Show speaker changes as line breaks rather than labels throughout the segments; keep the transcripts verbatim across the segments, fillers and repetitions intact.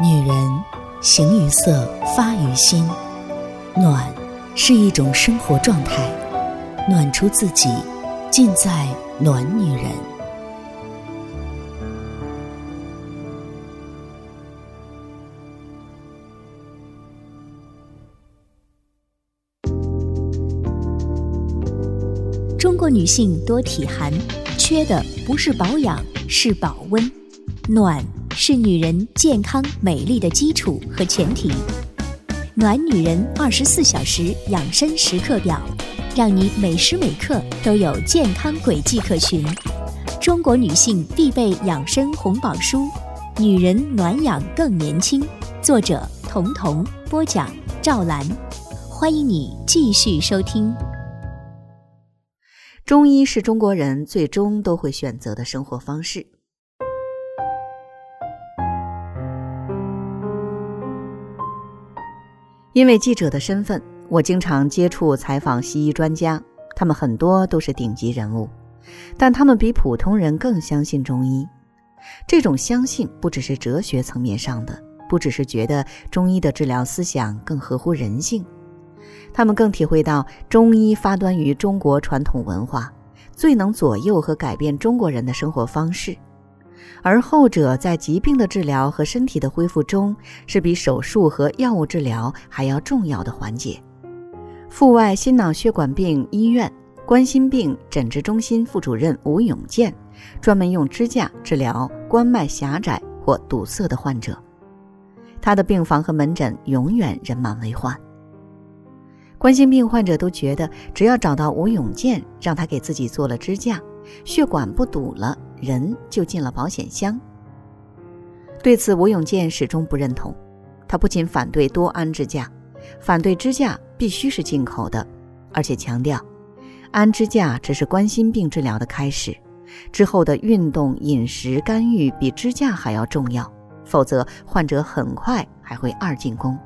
女人形于色，发于心。暖是一种生活状态，暖出自己，尽在暖女人。中国女性多体寒，缺的不是保养，是保温。暖是女人健康美丽的基础和前提。暖女人二十四小时养生时刻表，让你每时每刻都有健康轨迹可循。中国女性必备养生红宝书，女人暖养更年轻。作者童童，播讲赵兰。欢迎你继续收听。
中医是中国人最终都会选择的生活方式。因为记者的身份，我经常接触采访西医专家，他们很多都是顶级人物，但他们比普通人更相信中医。这种相信不只是哲学层面上的，不只是觉得中医的治疗思想更合乎人性，他们更体会到中医发端于中国传统文化，最能左右和改变中国人的生活方式。而后者在疾病的治疗和身体的恢复中，是比手术和药物治疗还要重要的环节。阜外心脑血管病医院冠心病诊治中心副主任吴永健，专门用支架治疗冠脉狭窄或堵塞的患者，他的病房和门诊永远人满为患。冠心病患者都觉得，只要找到吴永健，让他给自己做了支架，血管不堵了，人就进了保险箱。对此，吴永健始终不认同。他不仅反对多安支架，反对支架必须是进口的，而且强调，安支架只是冠心病治疗的开始，之后的运动、饮食干预比支架还要重要，否则患者很快还会二进宫。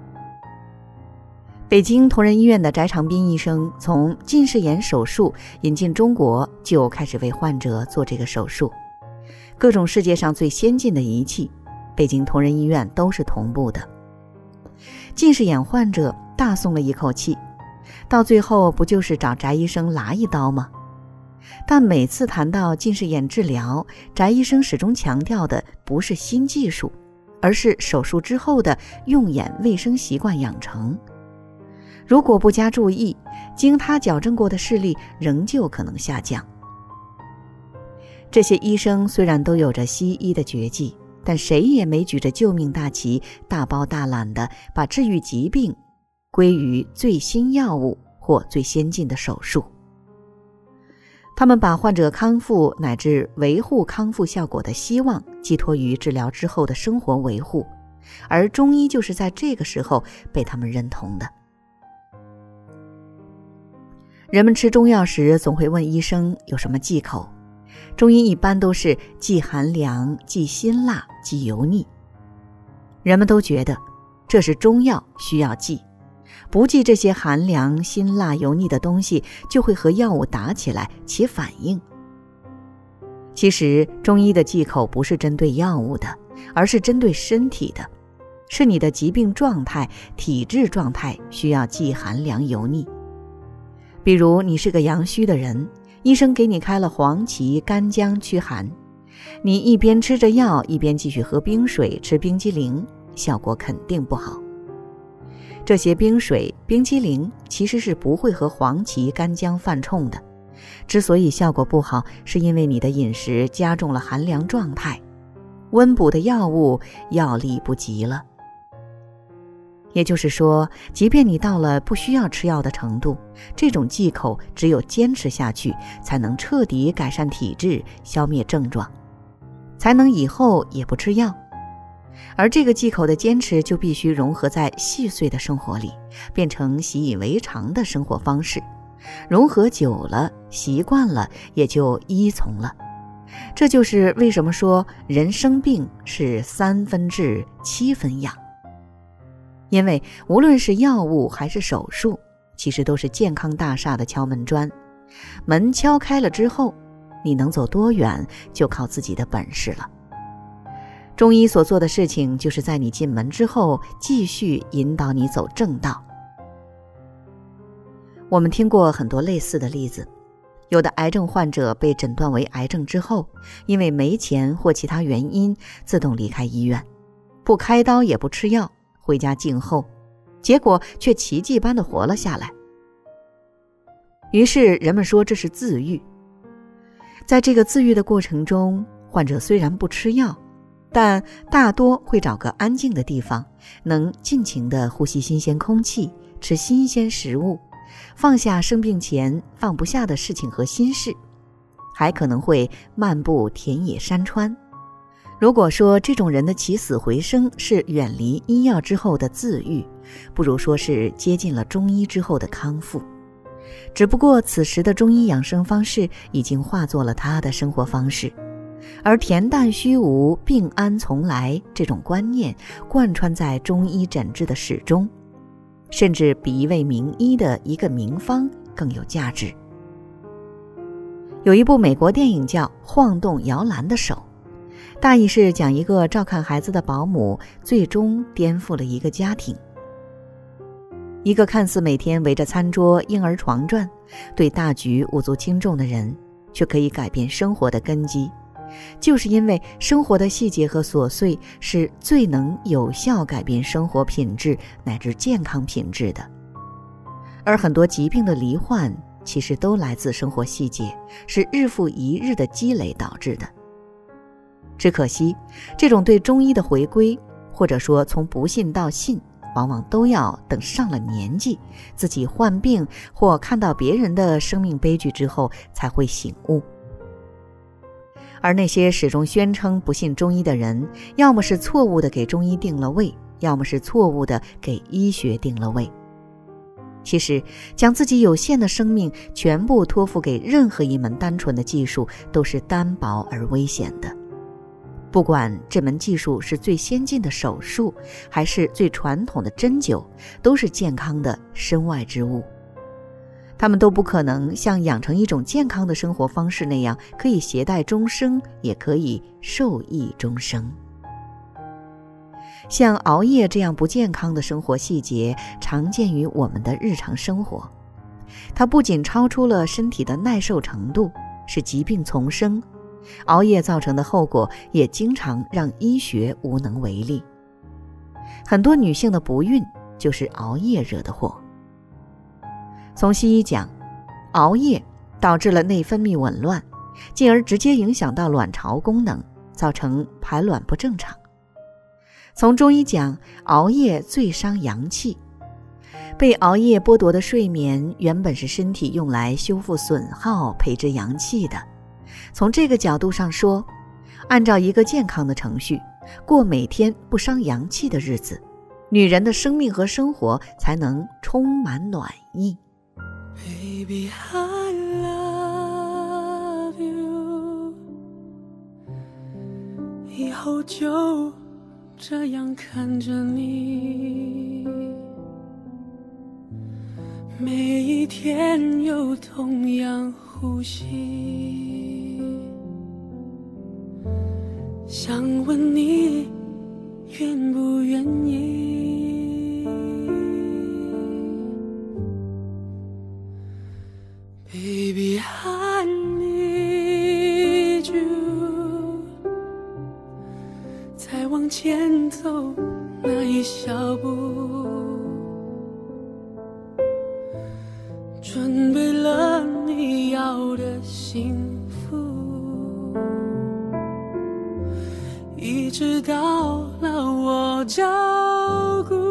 北京同仁医院的翟长斌医生从近视眼手术引进中国就开始为患者做这个手术，各种世界上最先进的仪器，北京同仁医院都是同步的。近视眼患者大松了一口气，到最后不就是找翟医生拉一刀吗？但每次谈到近视眼治疗，翟医生始终强调的不是新技术，而是手术之后的用眼卫生习惯养成。如果不加注意，经他矫正过的视力仍旧可能下降。这些医生虽然都有着西医的绝技，但谁也没举着救命大旗，大包大揽地把治愈疾病归于最新药物或最先进的手术。他们把患者康复乃至维护康复效果的希望寄托于治疗之后的生活维护，而中医就是在这个时候被他们认同的。人们吃中药时总会问医生有什么忌口，中医一般都是忌寒凉、忌辛辣、忌油腻。人们都觉得这是中药，需要忌，不忌这些寒凉、辛辣、油腻的东西，就会和药物打起来起反应。其实中医的忌口不是针对药物的，而是针对身体的，是你的疾病状态、体质状态需要忌寒凉油腻。比如你是个阳虚的人，医生给你开了黄芪、干姜驱寒，你一边吃着药，一边继续喝冰水、吃冰激凌，效果肯定不好。这些冰水、冰激凌其实是不会和黄芪、干姜犯冲的，之所以效果不好，是因为你的饮食加重了寒凉状态，温补的药物药力不及了。也就是说，即便你到了不需要吃药的程度，这种忌口只有坚持下去，才能彻底改善体质，消灭症状，才能以后也不吃药。而这个忌口的坚持就必须融合在细碎的生活里，变成习以为常的生活方式，融合久了，习惯了，也就依从了。这就是为什么说人生病是三分治七分养。因为无论是药物还是手术，其实都是健康大厦的敲门砖，门敲开了之后，你能走多远就靠自己的本事了。 中医所做的事情，就是在你进门之后，继续引导你走正道。我们听过很多类似的例子，有的癌症患者被诊断为癌症之后，因为没钱或其他原因，自动离开医院，不开刀也不吃药，回家静候，结果却奇迹般地活了下来。于是人们说这是自愈。在这个自愈的过程中，患者虽然不吃药，但大多会找个安静的地方，能尽情地呼吸新鲜空气，吃新鲜食物，放下生病前放不下的事情和心事，还可能会漫步田野山川。如果说这种人的起死回生是远离医药之后的自愈，不如说是接近了中医之后的康复。只不过此时的中医养生方式已经化作了他的生活方式，而恬淡虚无、病安从来这种观念贯穿在中医诊治的始终，甚至比一位名医的一个名方更有价值。有一部美国电影叫《晃动摇篮的手》，大意是讲一个照看孩子的保姆最终颠覆了一个家庭。一个看似每天围着餐桌婴儿床转，对大局无足轻重的人，却可以改变生活的根基，就是因为生活的细节和琐碎是最能有效改变生活品质乃至健康品质的。而很多疾病的罹患其实都来自生活细节，是日复一日的积累导致的。只可惜这种对中医的回归，或者说从不信到信，往往都要等上了年纪，自己患病或看到别人的生命悲剧之后才会醒悟。而那些始终宣称不信中医的人，要么是错误地给中医定了位，要么是错误地给医学定了位。其实将自己有限的生命全部托付给任何一门单纯的技术，都是单薄而危险的。不管这门技术是最先进的手术，还是最传统的针灸，都是健康的身外之物。他们都不可能像养成一种健康的生活方式那样，可以携带终生，也可以受益终生。像熬夜这样不健康的生活细节，常见于我们的日常生活。它不仅超出了身体的耐受程度，使疾病丛生，熬夜造成的后果也经常让医学无能为力。很多女性的不孕就是熬夜惹的祸。从西医讲，熬夜导致了内分泌紊乱，进而直接影响到卵巢功能，造成排卵不正常。从中医讲，熬夜最伤阳气。被熬夜剥夺的睡眠原本是身体用来修复损耗、培植阳气的。从这个角度上说，按照一个健康的程序，过每天不伤阳气的日子，女人的生命和生活才能充满暖意。
Baby, I love you， 以后就这样看着你，每一天又同样呼吸，想问你愿不愿意。 Baby, I need you， 再往前走那一小步，准备了你要的幸福，一直到老我照顾。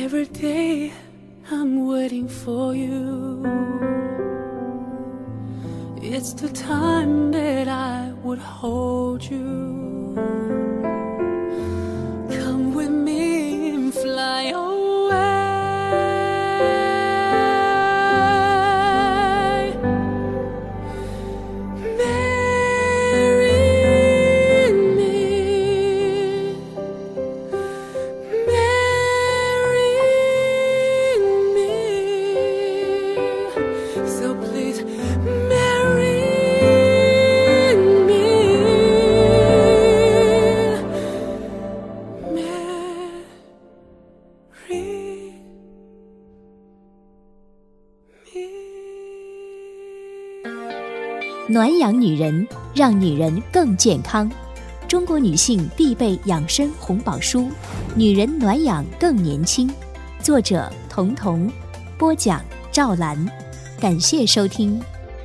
Every day I'm waiting for you. It's the time that I would hold you. Come with me and fly away.
暖养女人，让女人更健康。中国女性必备养生红宝书《女人暖养更年轻》，作者童童，播讲赵兰。感谢收听。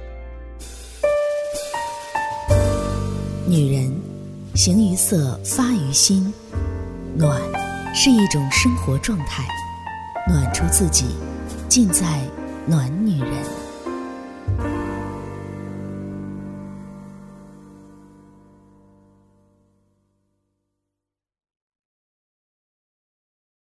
女人，形于色，发于心。暖是一种生活状态，暖出自己，尽在暖女人。